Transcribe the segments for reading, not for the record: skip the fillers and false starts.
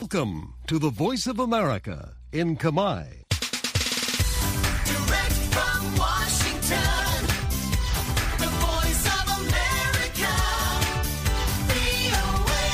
Welcome to the Voice of America in Kamai. Direct from Washington, the Voice of America, VOA.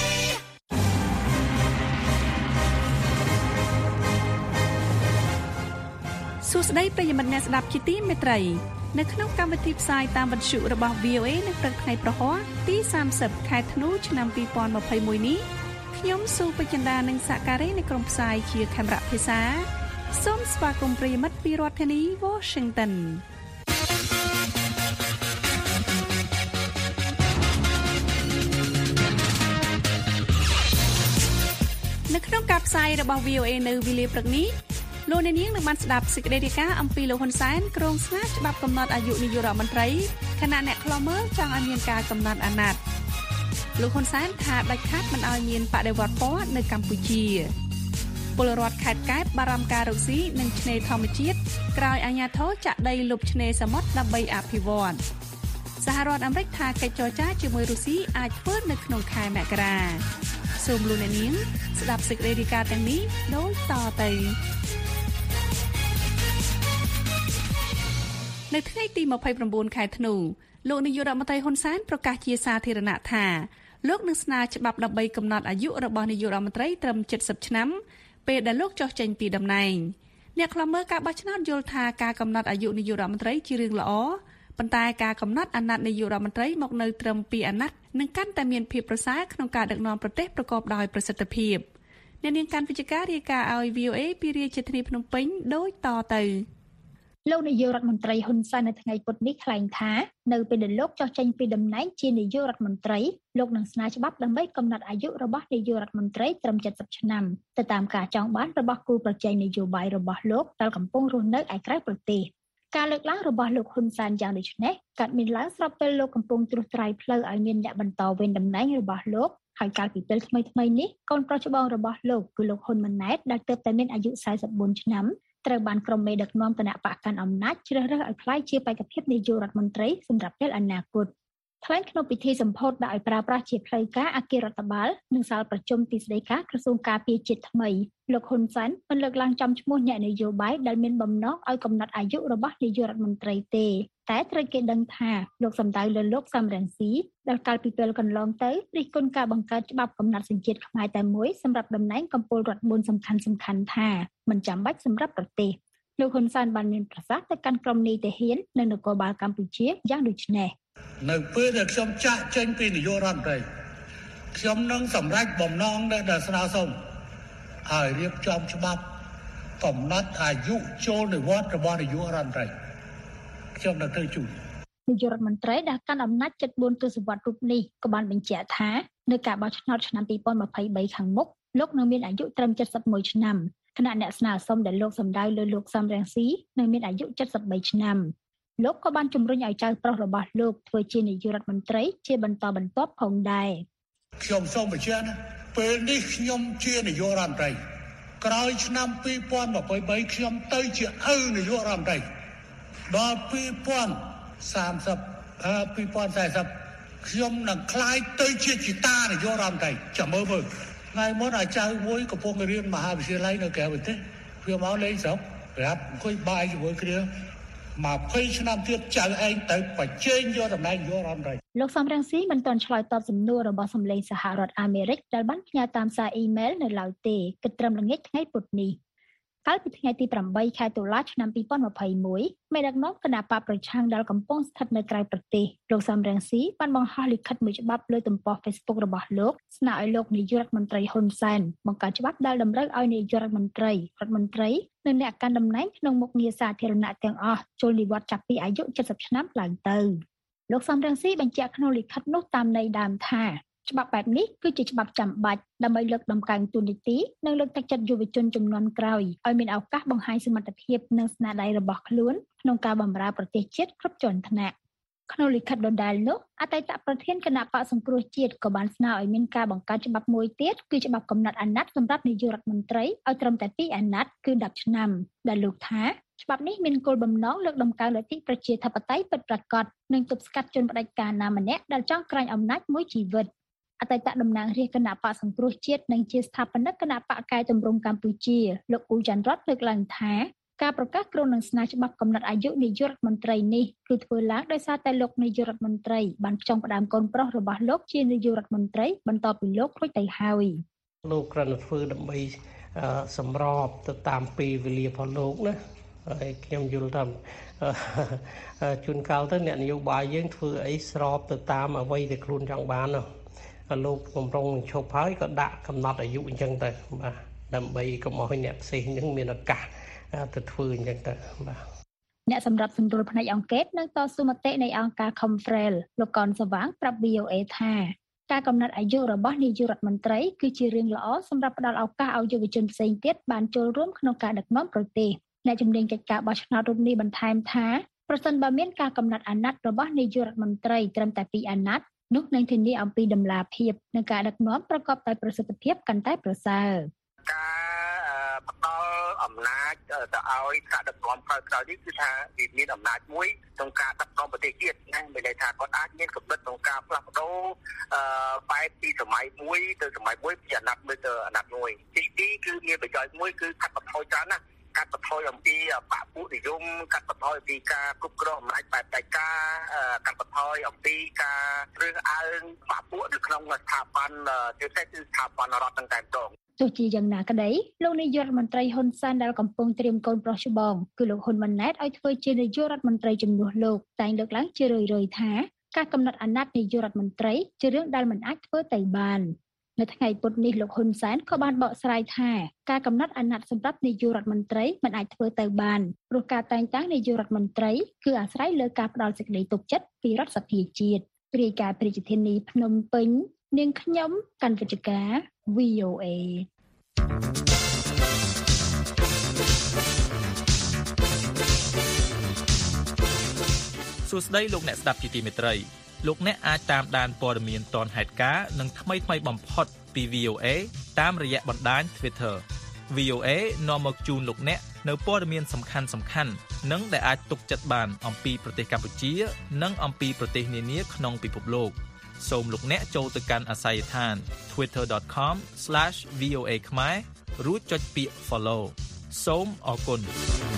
សួស្តីប្រិយមិត្តអ្នកស្ដាប់ជាទីមេត្រីនៅក្នុងកម្មវិធីផ្សាយតាមវិទ្យុរបស់ VOA នៅព្រឹកថ្ងៃប្រហ័សទី30ខែធ្នូឆ្នាំ2021នេះខ្ញុំស៊ូបចិន្តានិងសហការីនៃក្រុមផ្សាយជាខេមរៈភាសាសូមស្វាគមន៍ប្រិយមិត្តពីរដ្ឋធានី Washington នៅក្នុងការផ្សាយរបស់ VOA នៅវេលាព្រឹកនេះលោកអ្នកនាងនឹងបានស្ដាប់សេចក្តីរាយការណ៍អំពីលោកហ៊ុនសែនគ្រងស្នើច្បាប់កំណត់អាយុនាយករដ្ឋមន្ត្រីខណៈអ្នកខ្លាំមើលចង់ឲ្យមានការកំណត់អាណត្តិលោកហ៊ុនសែនថាដាច់ខាតមិនឲ្យមានបដិវត្តពណ៌នៅកម្ពុជាពលរដ្ឋខេត្តកែបបារម្ភការរកស៊ីនិងឆ្នេរធម្មជាតិក្រោយអាជ្ញាធរចាក់ដីលុបឆ្នេរសមុទ្រដើម្បីអភិវឌ្ឍសហរដ្ឋអាមេរិកថាកិច្ចចរចាជាមួយរុស្ស៊ីអាចធ្វើនៅក្នុងខែមករាសូមលោកអ្នកនាងស្ដាប់សេចក្តីរាយការណ៍ទាំងនេះដូចតទៅនៅថ្ងៃទី29ខែធ្នូលោកនាយករដ្ឋមន្ត្រីហ៊ុនសែនប្រកាសជាសាធារណៈថាលោកនឹងស្នើច្បាប់ដើម្បីកំណត់អាយុរបស់នាយករដ្ឋមន្ត្រីត្រឹម70ឆ្នាំពេលដែលលោកចុះចេញពីតំណែងអ្នកខ្លាំមើលការបោះឆ្នោតយល់ថាការកំណត់អាយុនាយករដ្ឋមន្ត្រីជារឿងល្អប៉ុន្តែការកំណត់អាណត្តិនាយករដ្ឋមន្ត្រីមកនៅត្រឹម2អាណត្តិនឹងកាន់តែមានភាពប្រសើរក្នុងការដឹកនាំប្រទេសប្រកបដោយប្រសិទ្ធភាពអ្នកនាងកាន់វិជ្ជការរាយការណ៍ឲ្យ VOA ពីរាជធានីភ្នំពេញដូចតទៅលោកនាយករដ្ឋមន្ត្រីហ៊ុនសែននៅថ្ងៃពុធនេះថ្លែងថានៅពេលដែលលោកចុះចេញពីតំណែងជានាយករដ្ឋមន្ត្រីលោកនឹងស្នើច្បាប់ដើម្បីកំណត់អាយុរបស់នាយករដ្ឋមន្ត្រីត្រឹម70ឆ្នាំទៅតាមការចង់បានរបស់គូប្រជែងនយោបាយរបស់លោកដែលកំពុងរស់នៅឯក្រៅប្រទេសការលើកឡើងរបស់លោកហ៊ុនសែនយ៉ាងដូចនេះកើតមានឡើងស្របពេលលោកកំពុងត្រួសត្រាយផ្លូវឲ្យមានអ្នកបន្តវេនតំណែងរបស់លោកហើយកាលពីពេលថ្មីៗនេះកូនប្រុសច្បងរបស់លោកគឺលោកហ៊ុនម៉ាណែតដែលទើបតែមានអាយុ44ឆ្នាំត្រូវបានក្រុមមេដឹកនាំគណៈបកកាន់អំណាចជ្រើសរើសឲ្យក្លាយជាបេក្ខភាពនាយករដ្ឋមន្ត្រីសម្រាប់ពេលអនាគតថ្លែងក្នុងពិធីសម្ពោធដាក់ឲ្យប្រើប្រាស់ជាផ្លូវការអគាររដ្ឋបាលនិងសាលប្រជុំទីស្តីការក្រសួងការពារជាតិថ្មីលោកហ៊ុនសែនបានលើកឡើងចំឈ្មោះអ្នកនយោបាយដែលមានបំណងឲ្យកំណត់អាយុរបស់នាយករដ្ឋមន្ត្រីទេតែត្រូវគេដឹងថាលោកសំដៅលើលោកសំរងស៊ីដែលកាលពីពេលកន្លងទៅរិះគន់ការបង្កើតច្បាប់កំណត់សញ្ជាតិខ្មែរតែមួយសម្រាប់តំណែងកំពូលរដ្ឋ4សំខាន់ៗថាមិនចាំបាច់សម្រាប់ប្រទេសលោកហ៊ុនសែនបានមានប្រសាសន៍ទៅកាន់ក្រុមនីតិហ៊ាននៅនគរបាលកម្ពុជាយ៉ាងដូចនេះនៅពេលដែលខ្ញុំចាក់ចេញពីនាយករដ្ឋមន្ត្រីខ្ញុំនឹងសម្រេចបំណងដែលស្នើសុំឲ្យរៀបចំច្បាប់កំណត់អាយុចូលនិវត្តន៍របស់នាយករដ្ឋមន្ត្រីខ្ញុំនឹងធ្វើជួយនាយករដ្ឋមន្ត្រីដែលកាន់អំណាច74ទសវត្សរ៍រូបនេះក៏បានបញ្ជាក់ថានៅការបោះឆ្នោតឆ្នាំ2023ខាងមុខលោកនឹងមានអាយុត្រឹម71ឆ្នាំគណៈអ្នកស្នើសុំដែលលោកសម្ដៅលើលោកសំរងស៊ីនឹងមានអាយុ73ឆ្នាំលោកក៏បានជំរុញឲ្យចៅប្រុសរបស់លោកធ្វើជានាយករដ្ឋមន្ត្រីជាបន្តបន្ទាប់ផងដែរខ្ញុំសូមបញ្ជាក់ណាពេលនេះខ្ញុំជានាយករដ្ឋមន្ត្រីក្រោយឆ្នាំ2023ខ្ញុំទៅជាឪនាយករដ្ឋមន្ត្រីដល់2040ខ្ញុំនឹងក្លាយទៅជាជីតានាយករដ្ឋមន្ត្រីចាំមើលថ្ងៃមុនអាចៅមួយកំពុងរៀនមហាវិទ្យាល័យនៅក្រៅប្រទេសវាមកលេងស្រុកប្រាប់អង្គុយបាយជាមួយគ្នា20ឆ្នាំទៀតចៅឯងទៅបញ្ជែងយកតំណែងនាយករដ្ឋមន្ត្រីលោកសំរងស៊ីមិនទាន់ឆ្លើយតបសំណួររបស់សម្លេងសហរដ្ឋអាមេរិកដែលបានផ្ញើតាមសារអ៊ីមែលនៅឡើយទេគិតត្រឹមល្ងាចថ្ងៃពុធនេះកាលពីថ្ងៃទី8ខែតុលាឆ្នាំ2021មេដឹកនាំគណៈបកប្រឆាំងដែលកំពុងស្ថិតនៅក្រៅប្រទេសលោកសំរងស៊ីបានបង្ហោះលិខិតមួយច្បាប់លើទំព័រ Facebook របស់លោកស្នើឲ្យលោកនាយករដ្ឋមន្ត្រីហ៊ុនសែនបង្កើតច្បាប់ដែលតម្រូវឲ្យនាយករដ្ឋមន្ត្រីនិងអ្នកកាន់តំណែងក្នុងមុខងារសាធារណៈទាំងអស់ចូលនិវត្តន៍ចាប់ពីអាយុ70ឆ្នាំឡើងទៅលោកសំរងស៊ីបញ្ជាក់ក្នុងលិខិតនោះតាមន័យដើមថាច្បាប់បែបនេះគឺជាច្បាប់ចាំបាច់ដើម្បីលើកតម្កើងទូនីតិនិងលើកទឹកចិត្តយុវជនជំនាន់ក្រោយឲ្យមានឱកាសបង្ហាញសមត្ថភាពនិងស្នាដៃរបស់ខ្លួនក្នុងការបម្រើប្រទេសជាតិគ្រប់ជាន់ថ្នាក់ក្នុងលិខិតដដែលនោះអតីតប្រធានគណៈបកសង្គ្រោះជាតិក៏បានស្នើឲ្យមានការបង្កើតច្បាប់មួយទៀតគឺច្បាប់កំណត់អាណត្តិសម្រាប់នាយករដ្ឋមន្ត្រីឲ្យត្រឹមតែ2អាណត្តិគឺ10ឆ្នាំដែលលោកថាច្បាប់នេះមានគោលបំណងលើកតម្កើងលទ្ធិប្រជាធិបតេយ្យពិតប្រាកដនិងទប់ស្កាត់ជនផ្ដាច់ការណាម្នាក់ដែលចង់ក្រាញអំណាចមួយជីវិតអតីតតំណាងរាជគណៈបកសង្គ្រោះជាតិនិងជាស្ថាបនិកគណៈបកកែតម្រង់កម្ពុជាលោកអ៊ូច័ន្ទរតលើកឡើងថាការប្រកាសគ្រោងនឹងស្នើច្បាប់កំណត់អាយុនាយករដ្ឋមន្ត្រីនេះគឺធ្វើឡើងដោយសារតែលោកនាយករដ្ឋមន្ត្រីបានផ្ចង់ផ្ដើមកូនប្រុសរបស់លោកជានាយករដ្ឋមន្ត្រីបន្ទាប់ពីលោករួចទៅហើយលោកគ្រាន់តែធ្វើដើម្បីសម្របទៅតាមពេលវេលារបស់លោកណាហើយខ្ញុំយល់ថាជួនកាលទៅអ្នកនយោបាយយើងធ្វើអីស្របទៅតាមអ្វីដែលខ្លួនចង់បានលោកកំពុងឈប់ហើយក៏ដាក់កំណត់អាយុអញ្ចឹងទៅបាទដើម្បីកុំឲ្យអ្នកផ្សេងហ្នឹងមានឱកាសទៅធ្វើអញ្ចឹងទៅបាទអ្នកសម្រាប់សម្រួលផ្នែកអង្កេតនៅតស៊ូមតិនៃអង្គការ Confrel លោកកនសវាងប្រាប់ VOA ថាការកំណត់អាយុរបស់នាយករដ្ឋមន្ត្រីគឺជារឿងល្អសម្រាប់ផ្ដល់ឱកាសឲ្យយុវជនផ្សេងទៀតបានចូលរួមក្នុងការដឹកនាំប្រទេសអ្នកជំនាញកិច្ចការបោះឆ្នោតរូបនេះបន្ថែមថាប្រសិនបើមានការកំណត់អាណត្តិរបស់នាយករដ្ឋមន្ត្រីត្រឹមតែ2អាណត្តិនោះនឹងធានាអំពីដំណាភាពនិងការដឹកនាំប្រកបដោយប្រសិទ្ធភាពកាន់តែប្រសើរការផ្ដល់អំណាចទៅឲ្យការដឹកនាំក្រោយៗនេះគឺថាវាមានអំណាចមួយក្នុងការដឹកនាំប្រទេសជាតិណាមានន័យថាគាត់អាចមានកម្រិតក្នុងការផ្លាស់ប្ដូរបែបពីសម័យមួយទៅសម័យមួយពីអាណត្តិមួយទៅអាណត្តិមួយទីគឺមានប្រយោជន៍មួយគឺកាត់បន្ថយច្រើនណាកាត់បន្ថយអំពីបកពួកនិយមកាត់បន្ថយអំពីការគ្រប់គ្រងអំណាចបែបផ្ដាច់ការកាត់បន្ថយអំពីការរើសអើងបកពួកនៅក្នុងស្ថាប័នជាពិសេសគឺស្ថាប័នរដ្ឋទាំងតែម្ដងទោះជាយ៉ាងណាក្តីលោកនាយករដ្ឋមន្ត្រីហ៊ុនសែនដែលកំពុងត្រៀមកូនប្រុសច្បងគឺលោកហ៊ុនម៉ាណែតឲ្យធ្វើជានាយករដ្ឋមន្ត្រីជំនួសលោកតែងលើកឡើងជារឿយៗថាការកំណត់អាណត្តិនាយករដ្ឋមន្ត្រីជារឿងដែលមិនអាចធ្វើទៅបាននៅថ្ងៃពុធនេះលោកហ៊ុនសែនក៏បានបកស្រាយថាការកំណត់អាណត្តិសម្រាប់នាយករដ្ឋមន្ត្រីមិនអាចធ្វើទៅបានព្រោះការតែងតាំងនាយករដ្ឋមន្ត្រីគឺអាស្រ័យលើការផ្ដល់សេចក្តីទុកចិត្តពីរដ្ឋសភាជាតិរាយការណ៍ពីរាជធានីភ្នំពេញនាងខ្ញុំកណ្ឌវិជ្ជការ VOA សួស្តីលោកអ្នកស្ដាប់ជាទីមេត្រីលោកអ្នកអាចតាមដានព័ត៌មានទាន់ហេតុការណ៍និងថ្មីៗបំផុតពី VOA តាមរយៈបណ្ដាញ Twitter VOA នាំមកជូនលោកអ្នកនៅព័ត៌មានសំខាន់ៗនិងដែលអាចទុកចិត្តបានអំពីប្រទេសកម្ពុជានិងអំពីប្រទេសនានាក្នុងពិភពលោកសូមលោកអ្នកចូលទៅកាន់អាស័យដ្ឋាន twitter.com/voa ខ្មែររួចចុចពាក្យ follow សូមអរគុណ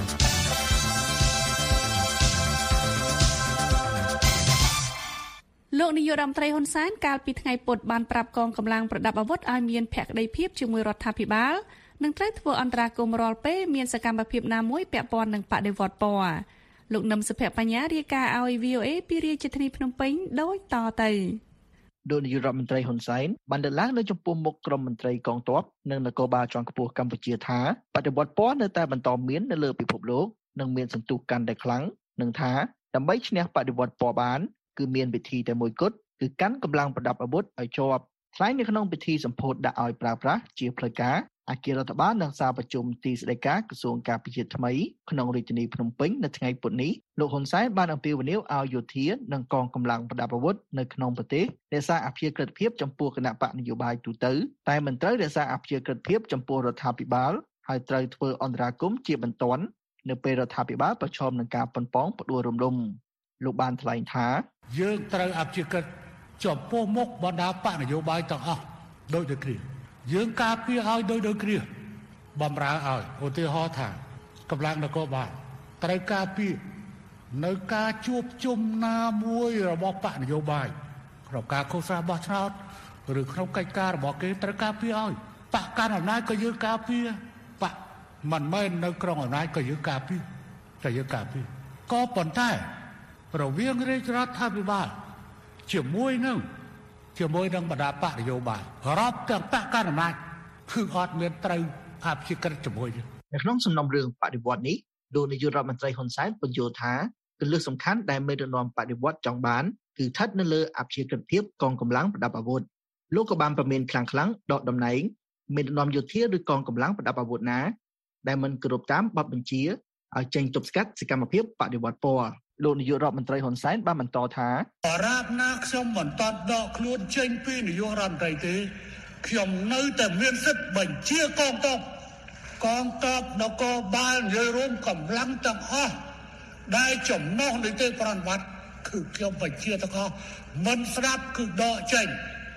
លោកនាយករដ្ឋមន្ត្រីហ៊ុនសែនកាលពីថ្ងៃពុធបានប្រាប់កងកម្លាំងប្រដាប់អាវុធឲ្យមានភក្តីភាពជាមួយរដ្ឋាភិបាលនិងត្រូវធ្វើអន្តរាគមន៍រាល់ពេលមានសកម្មភាពណាមួយពាក់ព័ន្ធនឹងបដិវត្តពណ៌លោកនឹមសុភបញ្ញារាយការណ៍ឲ្យ VOA ពីរាជធានីភ្នំពេញដូចតទៅលោកនាយករដ្ឋមន្ត្រីហ៊ុនសែនបានលើកឡើងនៅចំពោះមុខក្រុមមន្ត្រីកងទ័ពនិងនគរបាលជាន់ខ្ពស់កម្ពុជាថាបដិវត្តពណ៌នៅតែបន្តមាននៅលើពិភពលោកនិងមានសន្ទុះកាន់តែខ្លាំងនិងថាដើម្បីឈ្នះបដិវត្តពណ៌បានគឺមានវិធីតែមួយគត់គឺកាន់កម្លាំងប្រដាប់អាវុធឲ្យជាប់ថ្លែងនៅក្នុងពិធីសម្ពោធដាក់ឲ្យប្រើប្រាស់ជាផ្លូវការអគ្គរដ្ឋបាលនិងសារប្រជុំទីស្តីការក្រសួងការពារជាតិថ្មីក្នុងរាជធានីភ្នំពេញនៅថ្ងៃពុធនេះលោកហ៊ុនសែនបានអំពាវនាវឲ្យយោធានិងកងកម្លាំងប្រដាប់អាវុធនៅក្នុងប្រទេសរក្សាអព្យាក្រឹតភាពចំពោះគណៈបកនយោបាយទូទៅតែមិនត្រូវរក្សាអព្យាក្រឹតភាពចំពោះរដ្ឋាភិបាលហើយត្រូវធ្វើអន្តរាគមន៍ជាបន្ទាន់នៅពេលរដ្ឋាភិបាលប្រឈមនឹងការប៉ុនប៉ងផ្ដួលរំលំលោកបានថ្លែងថាយើងត្រូវអព្យាក្រឹតចំពោះមុខបណ្ដាបកនយោបាយទាំងអស់ដូចដូចគ្នាយើងការពារឲ្យដូចគ្នាបំរើឲ្យឧទាហរណ៍ថាកម្លាំងនគរបាលត្រូវការពារនៅការជួបជុំណាមួយរបស់បកនយោបាយក្នុងការឃោសនាបោះឆ្នោតឬក្នុងកិច្ចការរបស់គេត្រូវការពារឲ្យបកកាន់អំណាចក៏យើងការពារបកមិនមែននៅក្នុងអំណាចក៏យើងការពារតែយើងការពារក៏ប៉ុន្តែរវាងរាជរដ្ឋាភិបាលជាមួយនឹងបណ្ដាបកនយោបាយរាប់ទាំងបកកណ្ដាលអំណាចគឺអត់មានត្រូវអព្យាក្រឹតជាមួយនៅក្នុងសំណុំរឿងបដិវត្តនេះលោកនាយករដ្ឋមន្ត្រីហ៊ុនសែនបញ្យល់ថាគន្លឹះសំខាន់ដែលមេដឹកនាំបដិវត្តចង់បានគឺស្ថិតនៅលើអព្យាក្រឹតភាពកងកម្លាំងប្រដាប់អាវុធលោកក៏បានប្រមានខ្លាំងដកតំណែងមេដឹកនាំយោធាឬកងកម្លាំងប្រដាប់អាវុធណាដែលមិនគោរពតាមបទបញ្ជាឲ្យចេញទប់ស្កាត់សកម្មភាពបដិវត្តពណ៌លោកនាយករដ្ឋមន្ត្រីហ៊ុនសែនបានបន្តថាបរាបណាខ្ញុំមិនតតដកខ្លួនចេញពីនាយករដ្ឋមន្ត្រីទេខ្ញុំនៅតែមានសិទ្ធិបញ្ជាកងទ័ពនគរបាលនិយាយរួមកម្លាំងទាំងអស់ដែលចំណុះនីតិប្រតិបត្តិគឺខ្ញុំបញ្ជាទាំងអស់មិនស្ដាប់គឺដកចេញ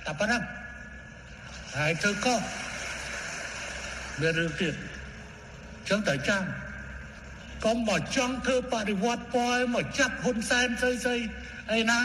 តែប៉ុណ្ណឹងហើយធ្វើក៏មានរឿងទៀតចឹងតែចាំកុំមកចង់ធ្វើបដិវត្តពណ៌មកចាប់ហ៊ុនសែនស្អីអីណា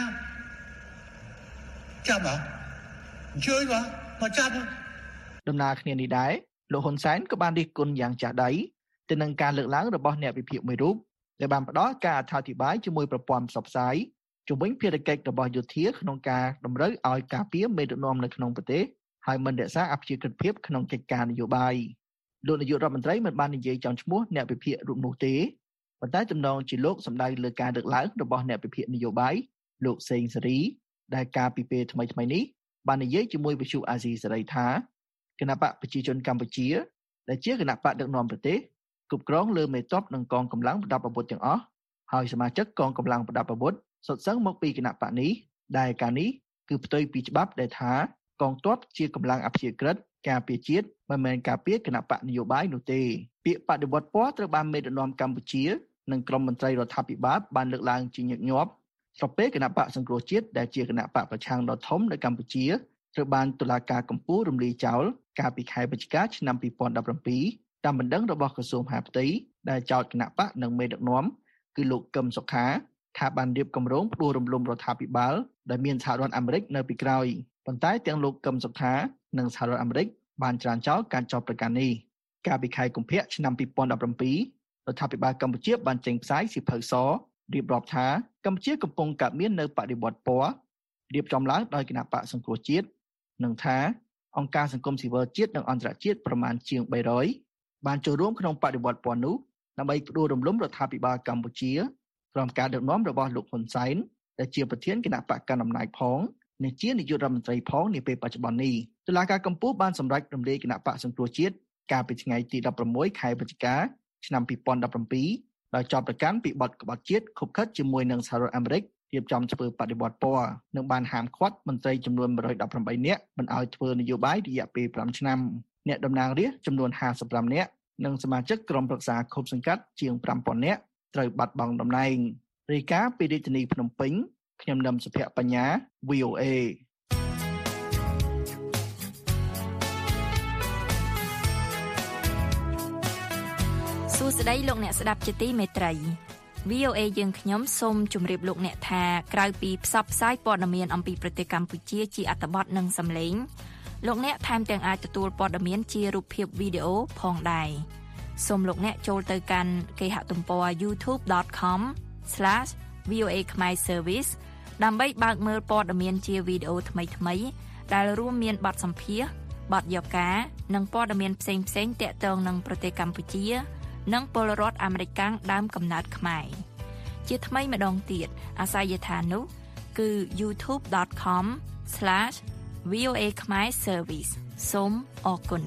ចាប់អញ្ជើញមកចាប់ដំណើរគ្នានេះដែរលោកហ៊ុនសែនក៏បានរិះគន់យ៉ាងចាស់ដៃទៅនឹងការលើកឡើងរបស់អ្នកវិភាគមួយរូបដែលបានផ្ដល់ការអត្ថាធិប្បាយជាមួយប្រព័ន្ធផ្សព្វផ្សាយជំវិញភារកិច្ចរបស់យោធាក្នុងការតម្រូវឲ្យការពារមេដឹកនាំនៅក្នុងប្រទេសហើយមិនរក្សាអព្យាក្រឹតភាពក្នុងកិច្ចការនយោបាយលោកនាយករដ្ឋមន្ត្រីមិនបាននិយាយចំឈ្មោះអ្នកវិភាគរូបនោះទេប៉ុន្តែទំនងជាលោកសម្ដៅលើការលើកឡើងរបស់អ្នកវិភាគនយោបាយលោកសេងសេរីដែលការពីពេលថ្មីនេះបាននិយាយជាមួយវិទ្យុអាស៊ីសេរីថាគណបកប្រជាជនកម្ពុជាដែលជាគណបកដឹកនាំប្រទេសគ្រប់គ្រងលើមេតបនិងកងកម្លាំងប្រដាប់អាវុធទាំងអស់ហើយសមាជិកកងកម្លាំងប្រដាប់អាវុធសុទ្ធសឹងមកពីគណបកនេះដែលការនេះគឺផ្ទុយពីច្បាប់ដែលថាកងទ័ពជាកម្លាំងអព្យាក្រឹតការពារជាតិមិនមែនការពារគណបកនយោបាយនោះទេពាក្យបដិវត្តពណ៌ត្រូវបានមេដឹកនាំកម្ពុជានិងក្រុមមន្ត្រីរដ្ឋាភិបាលបានលើកឡើងជាញឹកញាប់ស្របពេលគណបកសង្គ្រោះជាតិដែលជាគណបកប្រឆាំងដ៏ធំនៅកម្ពុជាត្រូវបានតុលាការកំពូលរំលាយចោលកាលពីខែវិច្ឆិកាឆ្នាំ2017តាមបណ្ដឹងរបស់ក្រសួងមហាផ្ទៃដែលចោទគណបកនិងមេដឹកនាំគឺលោកកឹមសុខាថាបានរៀបគម្រោងផ្ដួលរំលំរដ្ឋាភិបាលដែលមានសហរដ្ឋអាមេរិកនៅពីក្រោយប៉ុន្តែទាំងលោកកឹមសុខានិងសហរដ្ឋអាមេរិកបានច្រានចោលការចោទប្រកាន់នេះកាលពីខែកុម្ភៈឆ្នាំ2017រដ្ឋាភិបាលកម្ពុជាបានចេញផ្សាយសៀវភៅសរៀបរាប់ថាកម្ពុជាកំពុងកើតមាននៅបដិវត្តពណ៌រៀបចំឡើងដោយគណបកសង្គ្រោះជាតិនិងថាអង្គការសង្គមស៊ីវិលជាតិនិងអន្តរជាតិប្រមាណជាង300បានចូលរួមក្នុងបដិវត្តពណ៌នោះដើម្បីផ្ដួលរំលំរដ្ឋាភិបាលកម្ពុជាក្រោមការដឹកនាំរបស់លោកហ៊ុនសែនដែលជាប្រធានគណៈបកកណ្ដាលអំណាចផងនិងជានាយករដ្ឋមន្ត្រីផងនាពេលបច្ចុប្បន្ននេះតុលាការកំពូលបានសម្រេចរំលាយគណៈបកសង្គ្រោះជាតិកាលពីថ្ងៃទី16ខែវិច្ឆិកាឆ្នាំ2017ដោយចោទប្រកាន់ពីបទក្បត់ជាតិខុបខិតជាមួយនឹងសហរដ្ឋអាមេរិករៀបចំធ្វើបដិវត្តពណ៌និងបានហាមឃាត់មន្ត្រីចំនួន118នាក់មិនឲ្យធ្វើនយោបាយរយៈពេល5ឆ្នាំអ្នកតំណាងរាស្ត្រចំនួន55នាក់និងសមាជិកក្រុមប្រឹក្សាឃុំសង្កាត់ជាង 5000 នាក់ត្រូវបាត់បង់តំណែងរាយការណ៍ពីរាជធានីភ្នំពេញខ្ញុំនឹមសុភ័ក្របញ្ញា VOA សួស្តីលោកអ្នកស្ដាប់ជាទីមេត្រី VOA យើងខ្ញុំសូមជម្រាបលោកអ្នកថាក្រៅពីផ្សព្វផ្សាយព័ត៌មានអំពីប្រទេសកម្ពុជាជាអត្ថបទនិងសំឡេងលោកអ្នកថែមទាំងអាចទទួលព័ត៌មានជារូបភាពវីដេអូផងដែរសូមលោកអ្នកចូលទៅកាន់គេហទំព័រ youtube.com/VOA Khmer Service ដើម្បីបើកមើលព័ត៌មានជាវីដេអូថ្មីៗដែលរួមមានបទសម្ភាសន៍បទយកការនិងព័ត៌មានផ្សេងៗទាក់ទងនឹងប្រទេសកម្ពុជានិងពលរដ្ឋអាមេរិកកាំងដើមកំណើតខ្មែរជាថ្មីម្ដងទៀតអាសយដ្ឋាននោះគឺ youtube.com/VOA Khmer Service សូមអរគុណ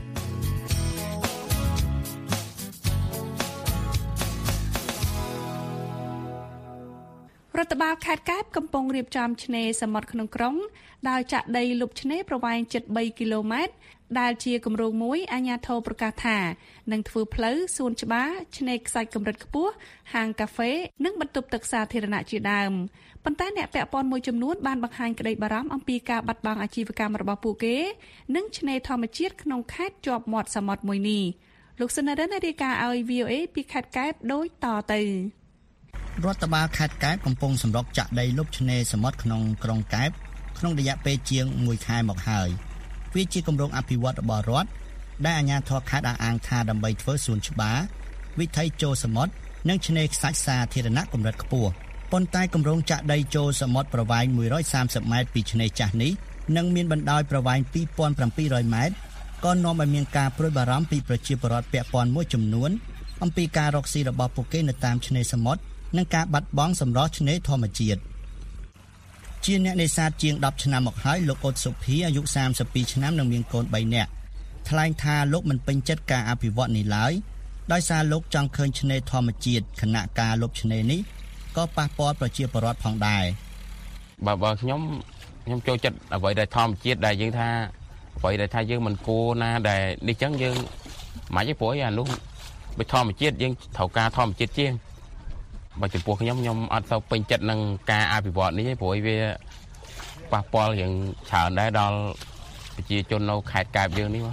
រដ្ឋបាលខេត្តកែបកំពុងរៀបចំឆ្នេរសមុទ្រក្នុងក្រុងដោយចាក់ដីលុបឆ្នេរប្រវែងជិត3គីឡូម៉ែត្រដែលជាគម្រោងមួយអាជ្ញាធរប្រកាសថានឹងធ្វើផ្លូវសួនច្បារឆ្នេរខ្សាច់កម្រិតខ្ពស់ហាងកាហ្វេនិងបន្ទប់ទឹកសាធារណៈជាដើមប៉ុន្តែអ្នកពាក់ព័ន្ធមួយចំនួនបានបង្ហាញក្តីបារម្ភអំពីការបាត់បង់អាជីវកម្មរបស់ពួកគេនិងឆ្នេរធម្មជាតិក្នុងខេត្តជាប់មាត់សមុទ្រមួយនេះលោកសុនរិនរាយការណ៍ឲ្យ VOA ពីខេត្តកែបដូចតទៅរដ្ឋបាលខេត្តកែបកំពុងសម្រុកចាក់ដីលុបឆ្នេរសមុទ្រក្នុងក្រុងកែបក្នុងរយៈពេលជាង1ខែមកហើយវាជាគម្រោងអភិវឌ្ឍរបស់រដ្ឋដែលអាជ្ញាធរខេត្តអះអាងថាដើម្បីធ្វើសួនច្បារវិថីចូលសមុទ្រនិងឆ្នេរខ្សាច់សាធារណៈកម្រិតខ្ពស់ប៉ុន្តែគម្រោងចាក់ដីចូលសមុទ្រប្រវែង130ម៉ែត្រពីឆ្នេរចាស់នេះនិងមានបណ្ដោយប្រវែង2700ម៉ែត្រក៏នាំឲ្យមានការព្រួយបារម្ភពីប្រជាពលរដ្ឋពាក់ព័ន្ធមួយចំនួនអំពីការរកស៊ីរបស់ពួកគេនៅតាមឆ្នេរសមុទ្រនិងការបាត់បង់សម្រស់ឆ្នេរធម្មជាតិជាអ្នកនេសាទជាង10ឆ្នាំមកហើយលោកអ៊ុតសុភីអាយុ32ឆ្នាំនិងមានកូន3នាក់ថ្លែងថាលោកមិនពេញចិត្តការអភិវឌ្ឍនេះឡើយដោយសារលោកចង់ឃើញឆ្នេរធម្មជាតិខណៈការលុបឆ្នេរនេះក៏ប៉ះពាល់ប្រជាពលរដ្ឋផងដែរបើខ្ញុំចូលចិត្តអ្វីដែលធម្មជាតិដែលយើងថាអ្វីដែលថាយើងមិនគួរណាដែលនេះចឹងយើងមិនឯងព្រោះអានោះវាធម្មជាតិយើងត្រូវការធម្មជាតិជាងបើចំពោះខ្ញុំអត់ទៅពេញចិត្តនឹងការអភិវឌ្ឍនេះទេព្រោះវាប៉ះពាល់យ៉ាងច្រើនដែរដល់ប្រជាជននៅខេត្តកែបយើងនេះបង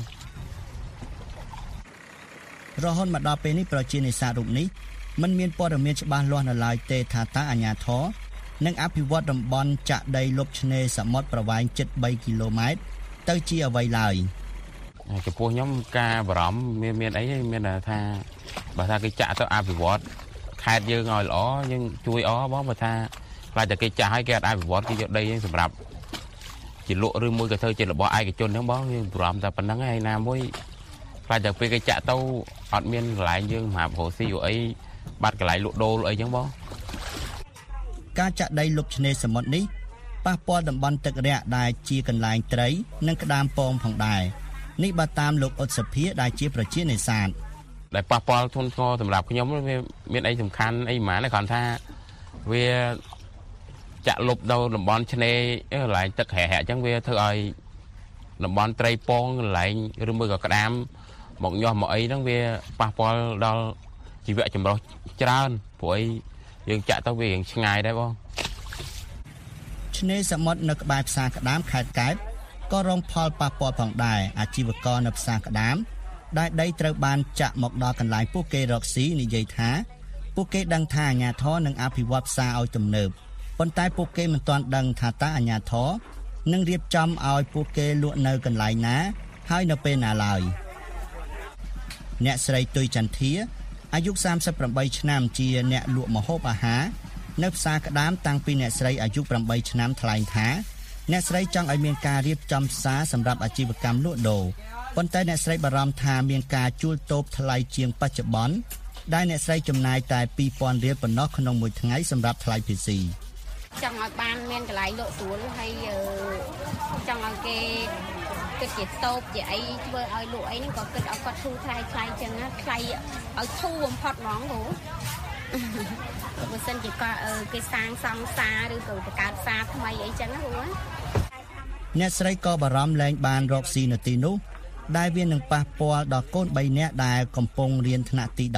រហូតមកដល់ពេលនេះប្រជានេសាទរូបនេះមិនមានព័ត៌មានច្បាស់លាស់នៅឡើយទេថាតើអាជ្ញាធរនឹងអភិវឌ្ឍតំបន់ចាក់ដីលុបឆ្នេរសមុទ្រប្រវែងជិត3គីឡូម៉ែត្រទៅជាអ្វីឡើយចំពោះខ្ញុំការបារម្ភមានអីមានថាបើថាគេចាក់ទៅអភិវឌ្ឍខេត្តយើងឲ្យល្អយើងជួយបងបើថាខ្លាចតែគេចាក់ឲ្យគេអត់អភិវឌ្ឍគេយកដីហ្នឹងសម្រាប់ជាលក់ឬមួយក៏ធ្វើជារបស់ឯកជនហ្នឹងបងយើងបារម្ភតែប៉ុណ្្នឹងហើយណាមួយខ្លាចតែពេលគេចាក់ទៅអត់មានកន្លែងយើងសម្រាប់រកស៊ីអីបាត់កន្លែងលក់ដូរអីចឹងបងការចាក់ដីលុបឆ្នេរសមុទ្រនេះប៉ះពាល់តំបន់ទឹករាក់ដែលជាកន្លែងត្រីនិងក្តាមពងផងដែរនេះបើតាមលោកអ៊ុតសុភាដែលជាប្រជានេសាទដែលប៉ះពាល់ធ្ងន់ធ្ងរសម្រាប់ខ្ញុំវាមានអីសំខាន់អីហ្មងគ្រាន់ថាវាចាក់លុបដល់តំបន់ឆ្នេរកន្លែងទឹករាក់អញ្ចឹងវាធ្វើឲ្យតំបន់ត្រីពងកន្លែងឬមួយក៏ក្តាមមកញាស់មកអីហ្នឹងវាប៉ះពាល់ដល់ជីវៈចម្រុះច្រើនព្រោះអីយើងចាក់ទៅវារៀងឆ្ងាយដែរបងឆ្នេរសមុទ្រនៅក្បែរផ្សារក្តាមខេត្តកែបក៏រងផលប៉ះពាល់ផងដែរអាជីវករនៅផ្សារក្តាមដែលដីត្រូវបានចាក់មកដល់កន្លែងពួកគេរកស៊ីនិយាយថាពួកគេដឹងថាអាជ្ញាធរនឹងអភិវឌ្ឍផ្សារឲ្យទំនើបប៉ុន្តែពួកគេមិនទាន់ដឹងថាតើអាជ្ញាធរនឹងរៀបចំឲ្យពួកគេលក់នៅកន្លែងណាហើយនៅពេលណាឡើយអ្នកស្រីទុយចន្ទធាអាយុ38ឆ្នាំជាអ្នកលក់ម្ហូបអាហារនៅផ្សារក្តាមតាំងពីអ្នកស្រីអាយុ8ឆ្នាំថ្លែងថាអ្នកស្រីចង់ឲ្យមានការរៀបចំផ្សារសម្រាប់អាជីវកម្មលក់ដូរប៉ុន្តែអ្នកស្រីបារម្ភថាមានការជួលតូបថ្លៃជាងបច្ចុប្បន្នដែលអ្នកស្រីចំណាយតែ 2,000 រៀលប៉ុណ្ណោះក្នុងមួយថ្ងៃសម្រាប់ថ្លៃភីស៊ីចង់ឲ្យបានមានកន្លែងលក់ស្រួលហើយចង់ឲ្យគេគិតជាតូបជាអីធ្វើឲ្យលក់អីហ្នឹងក៏គិតឲ្យគាត់ធូរថ្លៃចឹងណាថ្លៃឲ្យធូរបំផុតហ្មងគ្រូបើសិនជាគាត់គេសាងសង់ផ្សារឬក៏បង្កើតផ្សារថ្មីអីចឹងណាគ្រូអ្នកស្រីក៏បារម្ភលែងបានរកស៊ីនៅទីនោះដែលវានឹងប៉ះពាល់ដល់កូន3នាក់ដែលកំពុងរៀនថ្នាក់ទី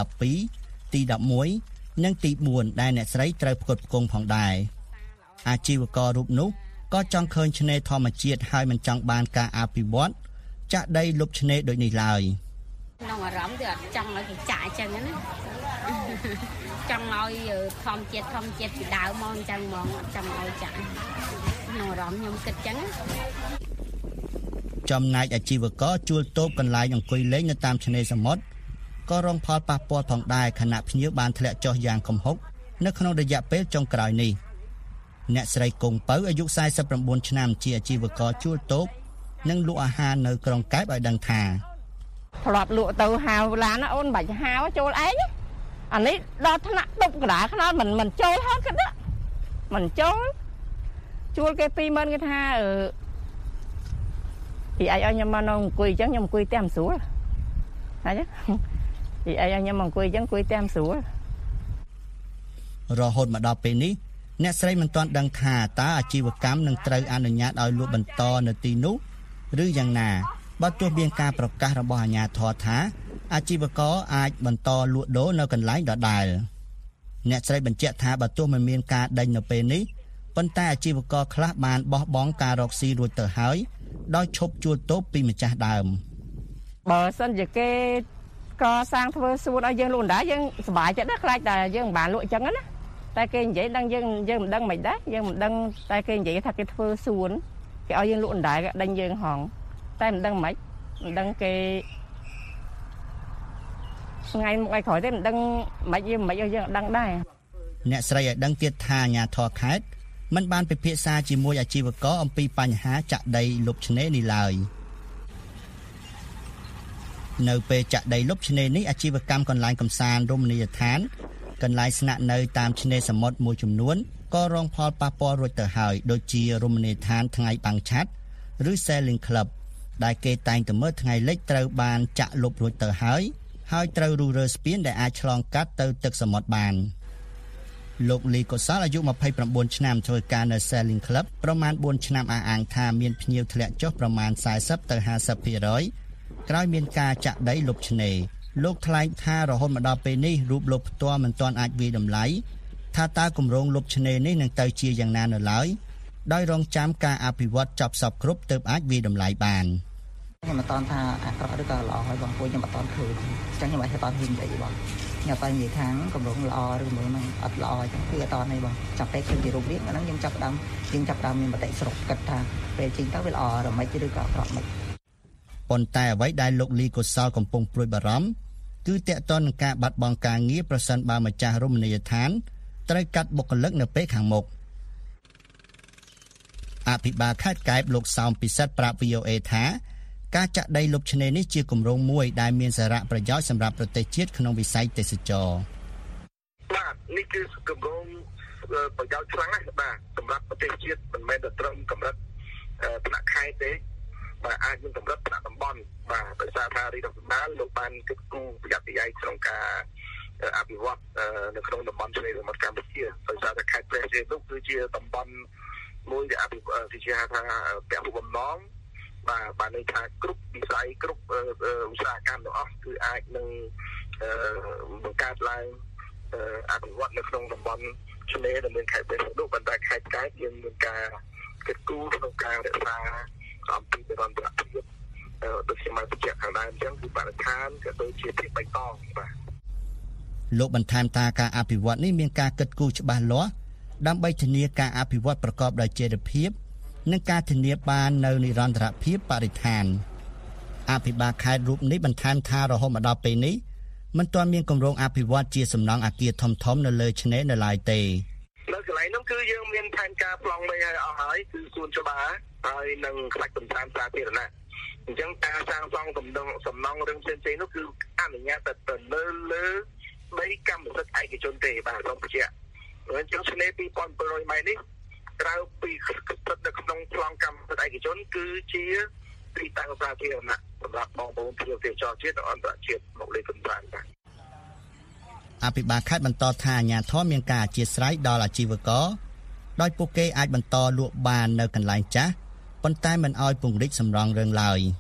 12ទី11និងទី4ដែលអ្នកស្រីត្រូវផ្គត់ផ្គង់ផងដែរអាជីវកររូបនោះក៏ចង់ឃើញឆ្នេរធម្មជាតិហើយមិនចង់បានការអភិវឌ្ឍចាក់ដីលុបឆ្នេរដូចនេះឡើយក្នុងអារម្មណ៍គឺអត់ចង់ឲ្យគេចាក់អញ្ចឹងណាចង់ឲ្យធម្មជាតិពីដើមមកអញ្ចឹងហ្មងអត់ចង់ឲ្យចាក់ក្នុងអារម្មណ៍ខ្ញុំគិតអញ្ចឹងចំណែកអាជីវករជួលតូបកន្លែងអង្គុយលេងនៅតាមឆ្នេរសមុទ្រក៏រងផលប៉ះពាល់ផងដែរខណៈភ្ញៀវបានធ្លាក់ចុះយ៉ាងគំហុកនៅក្នុងរយៈពេលចុងក្រោយនេះអ្នកស្រីកុងពៅអាយុ49ឆ្នាំជាអាជីវករជួលតូបនិងលក់អាហារនៅក្រុងកែបឲ្យដឹងថាធ្លាប់លក់ទៅហៅឡានណាអូនបាច់ហៅចូលឯងអានេះដល់ថ្នាក់ដប់កណ្ដាលខ្នល់មិនចូលហត់គិតមិនចូលជួលគេ 20000 គេថាពីឯងឲ្យខ្ញុំមកនៅអង្គុយអញ្ចឹងខ្ញុំអង្គុយតែមិនស្រួលហើយពីឯងឲ្យខ្ញុំអង្គុយអញ្ចឹងអង្គុយតែមិនស្រួលរហូតមកដល់ពេលនេះអ្នកស្រីមិនទាន់ដឹងថាតើអាជីវកម្មនឹងត្រូវអនុញ្ញាតឲ្យលក់បន្តនៅទីនោះឬយ៉ាងណាបើទោះមានការប្រកាសរបស់អាជ្ញាធរថាអាជីវករអាចបន្តលក់ដូរនៅកន្លែងដដែលអ្នកស្រីបញ្ជាក់ថាបើទោះមិនមានការដេញនៅពេលនេះប៉ុន្តែអាជីវករខ្លះបានបោះបង់ការរកស៊ីរួចទៅហើយដោយឈប់ជួលតូបពីម្ចាស់ដើមបើសិនជាគេកសាងធ្វើសួនឲ្យយើងលក់ដែរយើងសប្បាយចិត្តណាស់ខ្លាចតែយើងមិនបានលក់អញ្ចឹងណាតែគេនិយាយដឹងយើងមិនដឹងមិនដែរយើងមិនដឹងតែគេនិយាយថាគេធ្វើសួនគេឲ្យយើងលក់ដែរគេដេញយើងហងតែមិនដឹងមិនដឹងគេថ្ងៃមុខឯក្រោយទេមិនដឹងមិនយើងមិនឲ្យយើងដឹងដែរអ្នកស្រីឲ្យដឹងទៀតថាអាជ្ញាធរខេត្តមិនបានពិភាក្សាជាមួយអាជីវករអំពីបញ្ហាចាក់ដីលុបឆ្នេរនេះឡើយនៅពេលចាក់ដីលុបឆ្នេរនេះអាជីវកម្មកន្លែងកំសាន្តរមណីយដ្ឋានកន្លែងស្នាក់នៅតាមឆ្នេរសមុទ្រមួយចំនួនក៏រងផលប៉ះពាល់រួចទៅហើយដូចជារមណីយដ្ឋានថ្ងៃបាំងឆាត់ឬ Sailing Club ដែលគេតែងតែមើលថ្ងៃលិចត្រូវបានចាក់លុបរួចទៅហើយត្រូវរុះរើស្ពានដែលអាចឆ្លងកាត់ទៅទឹកសមុទ្របានលោកលីកុសលអាយុ29ឆ្នាំធ្វើការនៅ Sailing Club ប្រមាណ4ឆ្នាំអះអាងថាមានភ្ញៀវធ្លាក់ចុះប្រមាណ40ទៅ 50% ក្រោយមានការចាក់ដីលុបឆ្នេរលោកថ្លែងថារហូតមកដល់ពេលនេះរូបលោកផ្ទាល់មិនទាន់អាចវាយតម្លៃថាតើគម្រោងលុបឆ្នេរនេះនឹងទៅជាយ៉ាងណានៅឡើយដោយរងចាំការអភិវឌ្ឍចប់សពគ្រប់ទើបអាចវាយតម្លៃបានខ្ញុំមិនតន់ថាអាក្រក់ឬក៏ល្អហើយបងព្រោះខ្ញុំមិនតន់ឃើញអញ្ចឹងខ្ញុំអាចតន់ហ៊ាននិយាយបងខ្ញុំតែនិយាយខាងកម្រងល្អឬកម្រងហ្នឹងអត់ល្អអញ្ចឹងគឺអត់តនេះបងចាប់តែឃើញពីរូបរាងអាហ្នឹងយើងចាប់ផ្ដើមមានមតិស្រុកគិតថាពេលចេញទៅវាល្អរមិចឬក៏អាក្រក់មិនប៉ុន្តែអ្វីដែលលោកលីកុសលកំពុងព្រួយបារម្ភគឺតាក់ទងនឹងការបាត់បង់ការងារប្រសិនបើម្ចាស់រមណីយដ្ឋានត្រូវកាត់បុគ្គលិកនៅពេលខាងមុខអភិបាលខេត្តកែបលោកសោមពិសិដ្ឋប្រាប់ VOA ថាការចាក់ដីលុបឆ្នេរនេះជាគម្រោងមួយដែលមានសារៈប្រយោជន៍សម្រាប់ប្រទេសជាតិក្នុងវិស័យទេសចរណ៍បាទនេះគឺគម្រោងប្រយោជន៍ខ្លាំងណាស់បាទសម្រាប់ប្រទេសជាតិមិនមែនតែត្រឹមកម្រិតថ្នាក់ខេត្តទេបាទអាចនឹងកម្រិតថ្នាក់តំបន់បាទដោយសារថារាជរដ្ឋាភិបាលលោកបានគិតគូរប្រយ័ត្នប្រយែងក្នុងការអភិវឌ្ឍនៅក្នុងតំបន់ឆ្នេរសមុទ្រកម្ពុជាដោយសារតែខេត្តព្រះសីហនុគឺជាតំបន់មួយដែលអភិវឌ្ឍជាថាពាក់បំណងបាទន័យថាគ្រប់វិស័យគ្រប់ឧស្សាហកម្មទាំងអស់គឺអាចនឹងបង្កើតឡើងអភិវឌ្ឍនៅក្នុងតំបន់ឆ្នេរដែលមានខេត្តព្រះសីហនុប៉ុន្តែខេត្តកែបយើងមានការគិតគូរក្នុងការរក្សាអំពីនិរន្តរភាពដូចជាមកបញ្ជាក់ខាងដើមអញ្ចឹងគឺបរិស្ថានក៏ដូចជាភាពបៃតងបាទលោកបន្ថែមថាការអភិវឌ្ឍនេះមានការគិតគូរច្បាស់លាស់ដើម្បីធានាការអភិវឌ្ឍប្រកបដោយចីរភាពនិងការធានាបាននៅនិរន្តរភាពបរិស្ថានអភិបាលខេត្តរូបនេះបន្ថែមថារហូតមកដល់ពេលនេះមិនទាន់មានគម្រោងអភិវឌ្ឍជាសំណង់អគារធំៗនៅលើឆ្នេរនៅឡើយទេនៅកន្លែងនោះគឺយើងមានផែនការប្លង់ໄວឲ្យអស់ហើយគឺសួនច្បារហើយនឹងខ្លាច់បន្ថែមសាធារណៈអញ្ចឹងការសាងសង់សំណង់រឿងផ្សេងៗនោះគឺអនុញ្ញាតទៅលើដីកម្មសិទ្ធិឯកជនទេបាទសូមបញ្ជាក់អញ្ចឹងឆ្នេរ 2700 ម៉ែត្រនេះក្រៅពីស្ថិតនៅក្នុងប្លង់កម្មសិទ្ធិឯកជនគឺជាទីតាំងសាធារណៈសម្រាប់បងប្អូនភ្ញៀវទេសចរជាតិនិងអន្តរជាតិមកលេងកម្សាន្តបាទអភិបាលខេត្តបន្តថាអាជ្ញាធរមានការអធ្យាស្រ័យដល់អាជីវករដោយពួកគេអាចបន្តលក់បាននៅកន្លែងចាស់ប៉ុន្តែមិនឲ្យពង្រីកសម្រង់រឿងឡើយ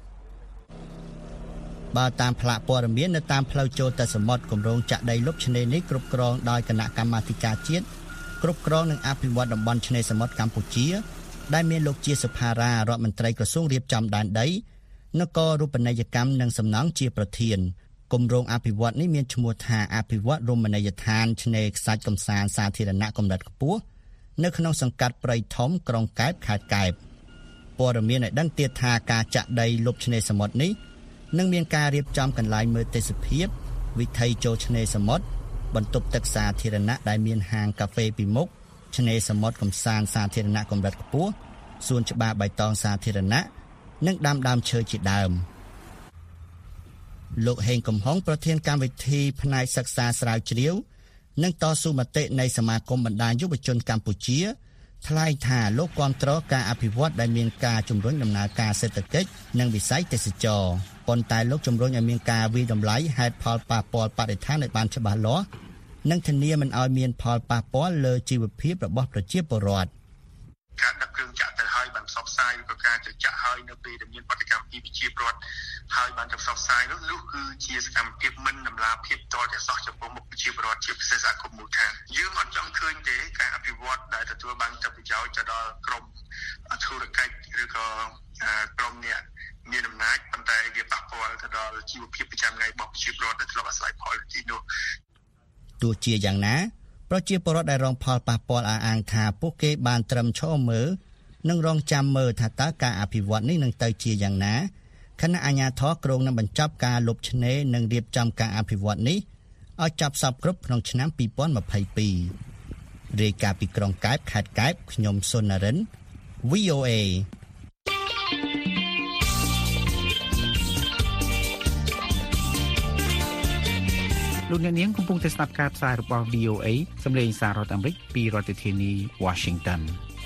បើតាមផ្លាកព័ត៌មាននៅតាមផ្លូវចូលទៅសមុទ្រគម្រោងចាក់ដីលុបឆ្នេរនេះគ្រប់គ្រងដោយគណៈកម្មាធិការជាតិគ្រប់គ្រងនិងអភិវឌ្ឍតំបន់ឆ្នេរសមុទ្រកម្ពុជាដែលមានលោកជាសុផារ៉ារដ្ឋមន្ត្រីក្រសួងរៀបចំដែនដីនគររូបនីយកម្មនិងសំណង់ជាប្រធានគម្រោងអភិវឌ្ឍនេះមានឈ្មោះថាអភិវឌ្ឍរមណីយដ្ឋានឆ្នេរខ្សាច់កំសាន្តសាធារណៈកម្រិតខ្ពស់នៅក្នុងសង្កាត់ព្រៃធំក្រុងកែបខេត្តកែបព័ត៌មានឲ្យដឹងទៀតថាការចាក់ដីលុបឆ្នេរសមុទ្រនេះនឹងមានការរៀបចំកន្លែងមើលទេសភាពវិថីចូលឆ្នេរសមុទ្របន្ទប់ទឹកសាធារណៈដែលមានហាងកាហ្វេពីមុខឆ្នេរសមុទ្រកំសាន្តសាធារណៈកម្រិតខ្ពស់សួនច្បារបៃតងសាធារណៈនិងដាំដើមឈើជាដើមលោកហេងកំហុងប្រធានកម្មវិធីផ្នែកសិក្សាស្រាវជ្រាវនិងតស៊ូមតិនៃសមាគមបណ្ដាញយុវជនកម្ពុជាថ្លែងថាលោកគាំទ្រការអភិវឌ្ឍដែលមានការជំរុញដំណើរការសេដ្ឋកិច្ចនិងវិស័យទេសចរណ៍ប៉ុន្តែលោកជំរុញឲ្យមានការវិតម្លៃហេតុផលប៉ះពាល់បរិស្ថានឲ្យបានច្បាស់លាស់និងធានាមិនឲ្យមានផលប៉ះពាល់លើជីវភាពរបស់ប្រជាពលរដ្ឋការដឹកគ្រឿងចាក់ទៅហើយបានផ្សព្វផ្សាយពីការចាក់ហើយនៅពេលដែលមានបដកម្មពីប្រជាពលរដ្ឋហើយបានផ្សព្វផ្សាយនោះគឺជាសកម្មភាពមិនតម្លាភាពតតែសោះចំពោះមុខប្រជាពលរដ្ឋជាពិសេសសហគមន៍មូលដ្ឋានយើងអត់ចង់ឃើញទេការអភិវឌ្ឍដែលទទួលបានប្រយោជន៍ទៅដល់ក្រុមធុរកិច្ចឬក៏ក្រុមអ្នកមានអំណាចប៉ុន្តែវាប៉ះពាល់ទៅដល់ជីវភាពប្រចាំថ្ងៃរបស់ប្រជាពលរដ្ឋដែលធ្លាប់អាស្រ័យផលទីនោះទោះជាយ៉ាងណាប្រជាពលរដ្ឋដែលរងផលប៉ះពាល់អះអាងថាពួកគេបានត្រឹមឈរមើលនិងរងចាំមើលថាតើការអភិវឌ្ឍនេះនឹងទៅជាយ៉ាងណាខណៈអាជ្ញាធរក្រុងនឹងបញ្ចប់ការលុបឆ្នេរនិងរៀបចំការអភិវឌ្ឍនេះឲ្យចាប់សពគ្រប់ក្នុងឆ្នាំ 2022 រាយការណ៍ពីក្រុងកែបខេត្តកែបខ្ញុំសុននរិន VOA លោកអ្នកនាងកំពុងតែស្ដាប់ការផ្សាយរបស់ VOA សម្លេងសាររដ្ឋអាមេរិកពីរដ្ឋធានី Washington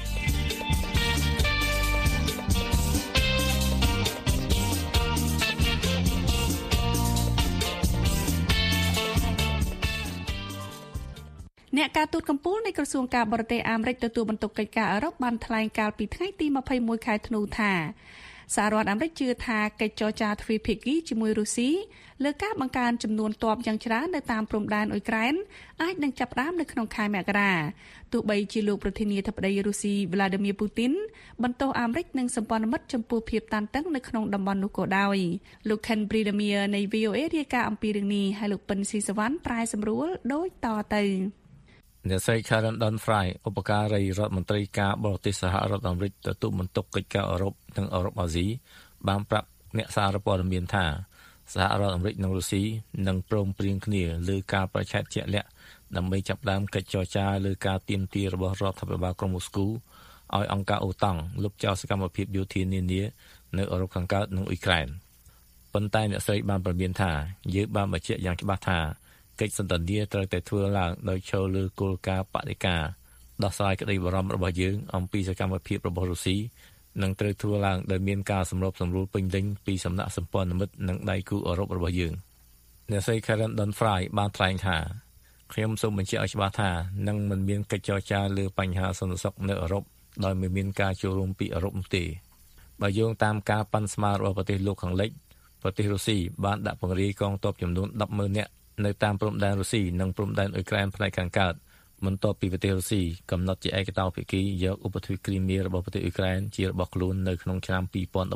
អ្នកការទូតកម្ពុជានៃក្រសួងការបរទេសអាមេរិកទទួលបន្ទុកកិច្ចការអឺរ៉ុបបានថ្លែងកាលពីថ្ងៃទី21ខែធ្នូថាសហរដ្ឋអាមេរិកជឿថាកិច្ចចរចាទ្វេភាគីជាមួយរុស្ស៊ីលើការបង្កើនចំនួនទ័ពយ៉ាងច្រើននៅតាមព្រំដែនអ៊ុយក្រែនអាចនឹងចាប់ផ្ដើមនៅក្នុងខែមករាទោះបីជាលោកប្រធានាធិបតីរុស្ស៊ី Vladimir Putin បន្ទោសអាមេរិកនិងសម្ព័ន្ធមិត្តចំពោះភាពតានតឹងនៅក្នុងតំបន់នោះក៏ដោយលោក Ken Bredemir នៃ VOA រាយការណ៍អំពីរឿងនេះហើយលោកពិនស៊ីសវណ្ណប្រែសម្រួលដូចតទៅអ្នកស្រី Karen Donfry ឧបការីរដ្ឋមន្ត្រីការបរទេសសហរដ្ឋអាមេរិកទទួលបន្ទុកកិច្ចការអឺរ៉ុបនិងអឺរ៉ុបអាស៊ីបានប្រាប់អ្នកសារព័ត៌មានថាសហរដ្ឋអាមេរិកនិងរុស្ស៊ីនឹងព្រមព្រៀងគ្នាលើការប្រឆាំងជាក់លាក់ដើម្បីចាប់ផ្ដើមកិច្ចចរចាលើការទាមទាររបស់រដ្ឋាភិបាលក្រុងមូស្គូឲ្យអង្គការអូតាំងលុបចោលសកម្មភាពយោធានានានៅអឺរ៉ុបខាងកើតនិងអ៊ុយក្រែនប៉ុន្តែអ្នកស្រីបានប្រមានថាយើងបានបញ្ជាក់យ៉ាងច្បាស់ថាកិច្ចសន្ទនាត្រូវតែធ្វើឡើងដោយចូលលើគោលការណ៍បដិការដោះស្រាយក្តីបារម្ភរបស់យើងអំពីសកម្មភាពរបស់រុស្ស៊ីនឹងត្រូវធ្វើឡើងដោយមានការសម្របសម្រួលពេញលេញពីសំណាក់សម្ព័ន្ធមិត្តនិងដៃគូអឺរ៉ុបរបស់យើងអ្នកស្រី Karen Donfry បានថ្លែងថាខ្ញុំសូមបញ្ជាក់ឲ្យច្បាស់ថានឹងមិនមានកិច្ចចរចាលើបញ្ហាសន្តិសុខនៅអឺរ៉ុបដោយមិនមានការចូលរួមពីអឺរ៉ុបនោះទេបើយោងតាមការប៉ាន់ស្មានរបស់ប្រទេសលោកខាងលិចប្រទេសរុស្ស៊ីបានដាក់ពង្រាយកងទ័ពចំនួន 10,000 នាក់នៅតាមព្រំដែនរុស្ស៊ីនិងព្រំដែនអ៊ុយក្រែនផ្នែកខាងកើតបន្ទាប់ពីប្រទេសរុស្ស៊ីកំណត់ជាឯកតោភាគីយកឧបទ្វីបគ្រីមៀរបស់ប្រទេសអ៊ុយក្រែនជារបស់ខ្លួននៅក្នុងឆ្នាំ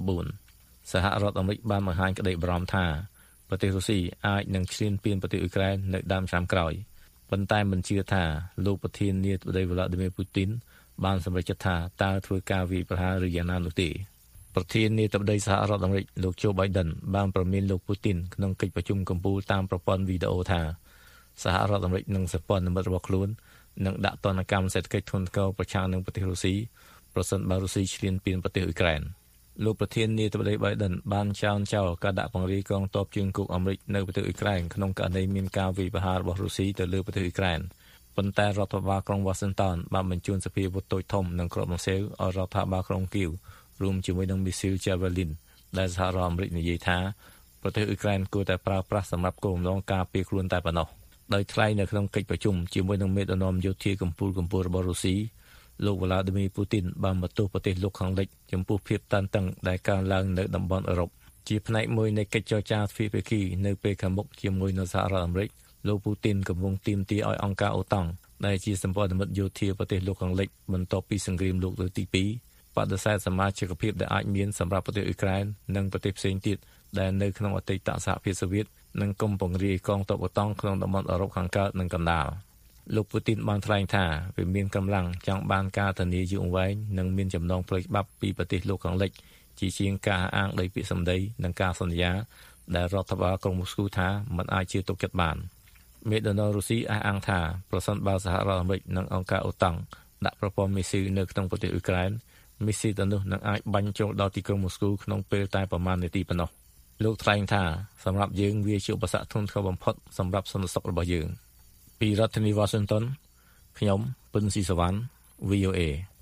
2014សហរដ្ឋអាមេរិកបានបង្ហាញក្តីបារម្ភថាប្រទេសរុស្ស៊ីអាចនឹងឈ្លានពានប្រទេសអ៊ុយក្រែននៅដើមឆ្នាំក្រោយប៉ុន្តែមិនជឿថាលោកប្រធានាធិបតី Vladimir Putin បានសម្រេចចិត្តថាតើធ្វើការវាយប្រហារឬយ៉ាងណានោះទេប្រធានាធិបតីសហរដ្ឋអាមេរិកលោក Joe Biden បានប្រមានលោក Putin ក្នុងកិច្ចប្រជុំកំពូលតាមប្រព័ន្ធវីដេអូថាសហរដ្ឋអាមេរិកនិងសម្ព័ន្ធមិត្តរបស់ខ្លួននឹងដាក់ទណ្ឌកម្មសេដ្ឋកិច្ចធ្ងន់ធ្ងរប្រឆាំងនឹងប្រទេសរុស្ស៊ីប្រសិនបើរុស្ស៊ីឈ្លានពានប្រទេសអ៊ុយក្រែនលោកប្រធានាធិបតី Biden បានចោទការដាក់ពង្រាយកងទ័ពជើងគោកអាមេរិកនៅប្រទេសអ៊ុយក្រែនក្នុងករណីមានការវាយប្រហាររបស់រុស្ស៊ីទៅលើប្រទេសអ៊ុយក្រែនប៉ុន្តែរដ្ឋាភិបាលក្រុង Washington បានបញ្ជូនសភាវុធតូចធំនិងគ្រាប់ម៉ាស៊ីលឲ្យរដ្ឋាភិបាលក្រុងគីវរួមជាមួយនឹងមីស៊ីល Javelin ដែលសហរដ្ឋអាមេរិកនិយាយថាប្រទេសអ៊ុយក្រែនគួរតែប្រើប្រាស់សម្រាប់គោលបំណងការពារខ្លួនតែប៉ុណ្ណោះដោយថ្លែងនៅក្នុងកិច្ចប្រជុំជាមួយនឹងមេដឹកនាំយោធាកម្ពុជារបស់រុស្ស៊ីលោក Vladimir Putin បានបន្ទោសប្រទេសលោកខាងលិចចំពោះភាពតានតឹងដែលកើនឡើងនៅតំបន់អឺរ៉ុបជាផ្នែកមួយនៃកិច្ចចរចាទ្វេភាគីនៅពេលខាងមុខជាមួយនឹងសហរដ្ឋអាមេរិកលោក Putin កំពុងទាមទារឲ្យអង្គការអូតាំងដែលជាសម្ព័ន្ធមិត្តយោធាប្រទេសលោកខាងលិចបន្ទាប់ពីសង្គ្រាមលោកលើកទី2បដិសេធសមាជិកភាពដែលអាចមានសម្រាប់ប្រទេសអ៊ុយក្រែននិងប្រទេសផ្សេងទៀតដែលនៅក្នុងអតីតសហភាពសូវៀតនិងកុំពង្រាយកងទ័ពអូតាំងក្នុងតំបន់អឺរ៉ុបខាងកើតនិងកណ្ដាលលោក Putin បានថ្លែងថាវាមានកម្លាំងចង់បានការធានាយូរអង្វែងនិងមានចំណងផ្លូវច្បាប់ពីប្រទេសលោកខាងលិចជាជាងការអាងដោយពាក្យសម្ដីនិងការសន្យាដែលរដ្ឋាភិបាលក្រុងមូស្គូថាមិនអាចជឿទុកចិត្តបានមេដឹកនាំរុស្ស៊ីអះអាងថាប្រសិនបើសហរដ្ឋអាមេរិកនិងអង្គការអូតាំងដាក់ប្រព័ន្ធមីស៊ីលនៅក្នុងប្រទេសអ៊ុយក្រែនមីស៊ីលទាំងនោះនឹងអាចបាញ់ចូលដល់ទីក្រុងមូស្គូក្នុងពេលតែប្រមាណនាទីប៉ុណ្ណោះលោកថ្លែងថាសម្រាប់យើងវាជាឧបសគ្គធ្ងន់ធ្ងរបំផុតសម្រាប់សន្តិសុខរបស់យើងពីរដ្ឋធានី Washington ខ្ញុំពិនស៊ីសវណ្ណ VOA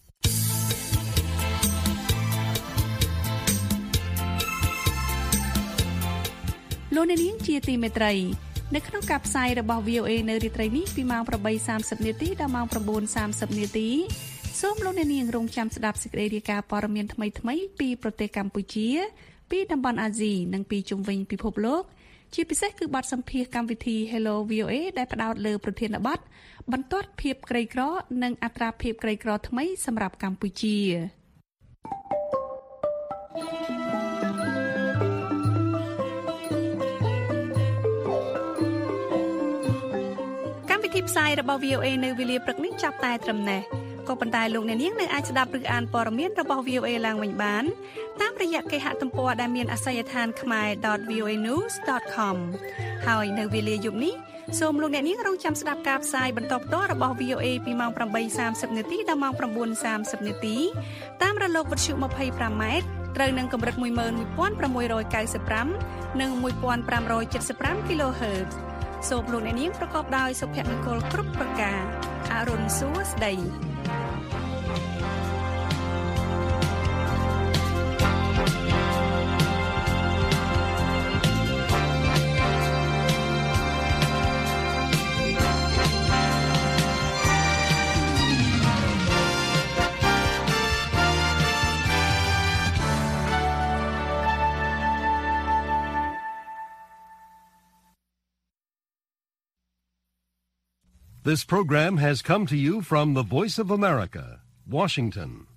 លោកអ្នកនាងជាទីមេត្រីនៅក្នុងការផ្សាយរបស់ VOA នៅរាត្រីនេះពីម៉ោង 8:30 នាទីដល់ម៉ោង 9:30 នាទីសូមលោកអ្នកនាងរងចាំស្ដាប់សេចក្តីរាយការណ៍ព័ត៌មានថ្មីៗពីប្រទេសកម្ពុជាពីតំបន់អាស៊ីនិងពីជុំវិញពិភពលោកជាពិសេសគឺបទសម្ភាសន៍កម្មវិធី Hello VOA ដែលផ្ដោតលើប្រធានបទបន្ទាត់ភាពក្រីក្រនិងអត្រាភាពក្រីក្រថ្មីសម្រាប់កម្ពុជាកម្មវិធីផ្សាយរបស់ VOA នៅវេលាព្រឹកនេះចាប់តែត្រឹមនេះក៏ប៉ុន្តែលោកអ្នកនាងនៅអាចស្ដាប់ឬអានព័ត៌មានរបស់ VOA ឡើងវិញបានតាមរយៈគេហទំព័រដែលមានអាសយដ្ឋាន khmer.voanews.com ហើយនៅវេលាយប់នេះសូមលោកអ្នកនាងរងចាំស្ដាប់ការផ្សាយបន្តផ្ទាល់របស់ VOA ពីម៉ោង 8:30 នាទីដល់ម៉ោង 9:30 នាទីតាមរលកវិទ្យុ 25M ត្រូវនឹងកម្រិត 11695 និង 1575 kHz សូមលោកអ្នកនាងប្រកបដោយសុភមង្គលគ្រប់ប្រការអរុនសួស្ដី This program has come to you from the Voice of America, Washington.